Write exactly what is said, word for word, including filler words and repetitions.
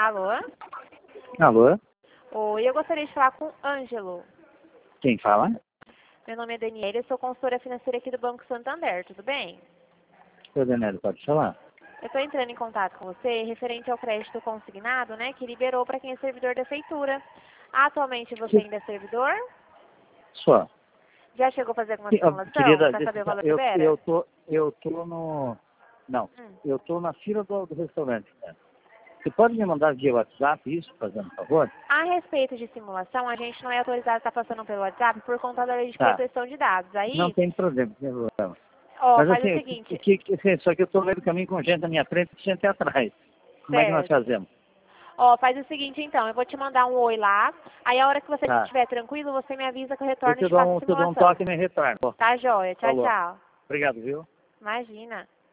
Alô? Alô? Oi, eu gostaria de falar com o Ângelo. Quem fala? Meu nome é Daniela, eu sou consultora financeira aqui do Banco Santander, tudo bem? Seu Daniel, pode falar? Eu estou entrando em contato com você referente ao crédito consignado, né, que liberou para quem é servidor da feitura. Atualmente você ainda é servidor? Só. Já chegou a fazer alguma Que- ah, simulação Querida, para saber o valor que eu, libera? eu, tô, eu tô no... Não, Hum. eu tô na fila do, do restaurante. Né? Você pode me mandar via WhatsApp isso, fazendo um favor? A respeito de simulação, a gente não é autorizado a estar passando pelo WhatsApp por conta da lei de Tá. proteção de dados. Não Aí, tem problema, não tem problema. ó, Mas faz o assim, seguinte, que, que, que- só que eu tô no meio do caminho com gente na minha frente e gente atrás. Como é que nós certo. fazemos? Ó, faz o seguinte então, eu vou te mandar um oi lá, aí a hora que você Tá. estiver tranquilo, você me avisa que eu Eu retorno e te te dou faço a um, te dou um simulação. toque e me retorno. Pô, Tá joia, tchau, falou. tchau. Obrigado, viu? Imagina.